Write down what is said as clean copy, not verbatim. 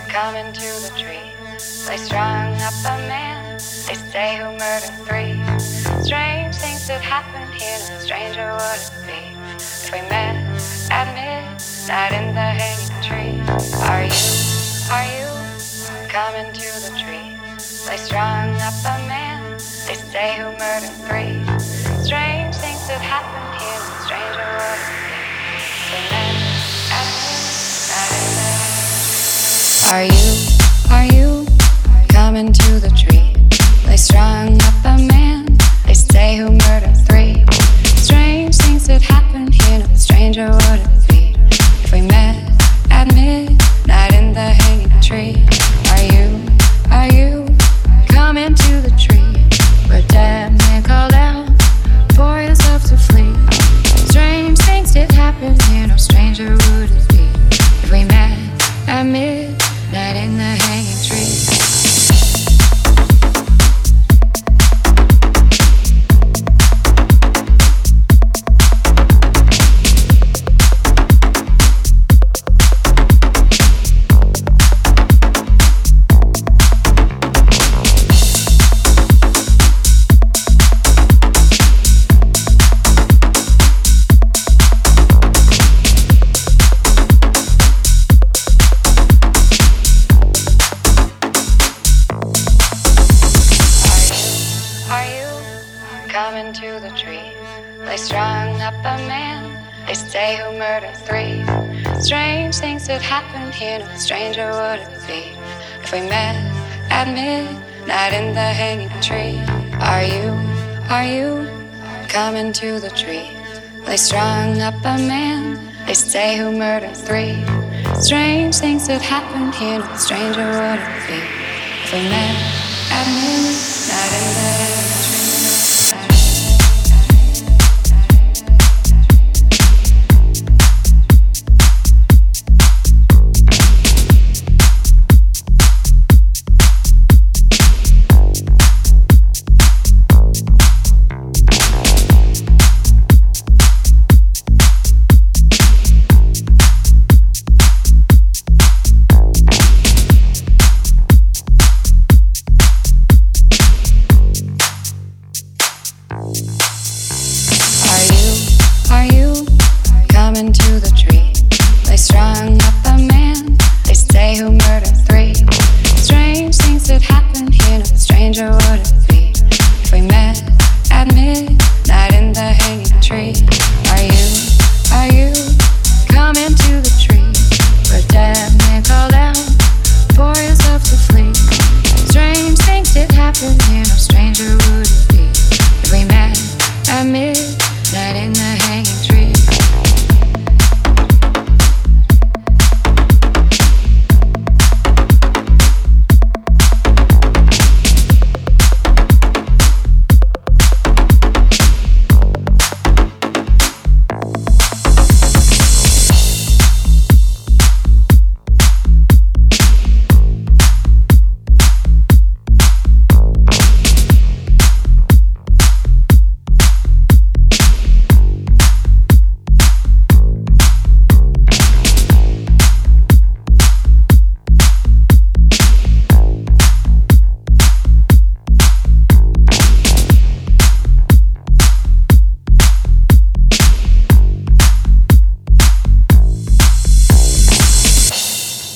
coming to the tree. They strung up a man, they say who murdered three. Strange things that happened here, no stranger would it be if we met at midnight in the hanging tree. Are you coming to the tree? They strung up a man, they say who murdered three. Strange things that happened here, no stranger would it be if we met at midnight in the hanging tree. Are you coming to the tree? They strung up a man, they say who murdered three. Strange things that happened here, no stranger would it be if we met at midnight in the hanging tree. Are you coming to the tree where dead man called out for yourself to flee? Strange things did happen here, no stranger would it be if we met at midnight in the hanging tree. Coming to the tree, they strung up a man, they say who murdered three. Strange things that happened here, no stranger would it be if we met at midnight in the hanging tree. Are you coming to the tree? They strung up a man, they say who murdered three. Strange things that happened here, no stranger would it be if we met at midnight in the